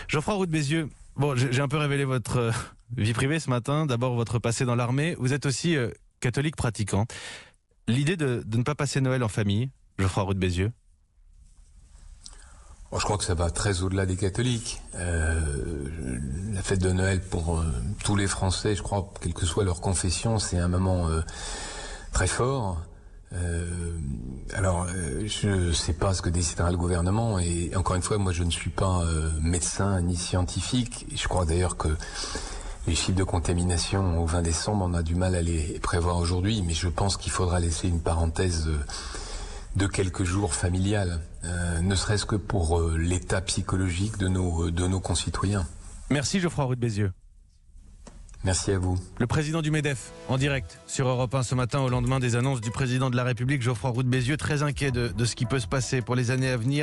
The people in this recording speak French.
Geoffroy Roux de Bézieux, bon, j'ai un peu révélé votre vie privée ce matin. D'abord, votre passé dans l'armée. Vous êtes aussi catholique pratiquant. L'idée de ne pas passer Noël en famille, Geoffroy Roux de Bézieux? Bon, je crois que ça va très au-delà des catholiques. La fête de Noël pour tous les Français, je crois, quelle que soit leur confession, c'est un moment très fort. Je sais pas ce que décidera le gouvernement, et encore une fois, moi je ne suis pas médecin ni scientifique, et je crois d'ailleurs que les chiffres de contamination au 20 décembre, on a du mal à les prévoir aujourd'hui, mais je pense qu'il faudra laisser une parenthèse de quelques jours familiale, ne serait-ce que pour l'état psychologique de nos concitoyens. Merci Geoffroy Roux de Bézieux. Merci à vous. Le président du MEDEF, en direct sur Europe 1 ce matin, au lendemain des annonces du président de la République, Geoffroy Roux de Bézieux, très inquiet de ce qui peut se passer pour les années à venir.